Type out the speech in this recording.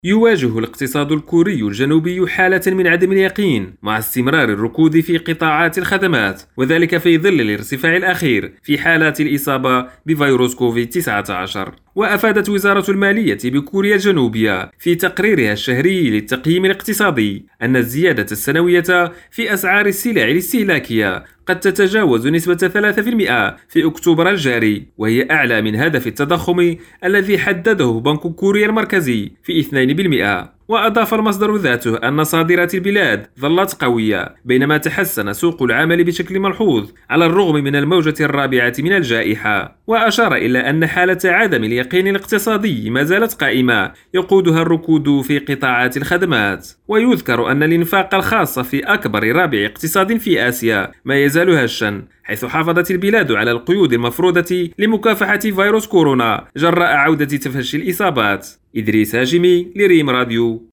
يواجه الاقتصاد الكوري الجنوبي حالة من عدم اليقين مع استمرار الركود في قطاعات الخدمات، وذلك في ظل الارتفاع الأخير في حالات الإصابة بفيروس كوفيد-19. وأفادت وزارة المالية بكوريا الجنوبية في تقريرها الشهري للتقييم الاقتصادي أن الزيادة السنوية في أسعار السلع الاستهلاكية قد تتجاوز نسبة 3% في أكتوبر الجاري، وهي أعلى من هدف التضخم الذي حدده بنك كوريا المركزي في 2%. وأضاف المصدر ذاته أن صادرات البلاد ظلت قوية بينما تحسن سوق العمل بشكل ملحوظ على الرغم من الموجة الرابعة من الجائحة. وأشار إلى أن حالة عدم اليقين الاقتصادي ما زالت قائمة يقودها الركود في قطاعات الخدمات. ويذكر أن الإنفاق الخاص في أكبر رابع اقتصاد في آسيا ما يزال هشا، حيث حافظت البلاد على القيود المفروضة لمكافحة فيروس كورونا جراء عودة تفشي الإصابات. إدريس هاشمي لريم راديو.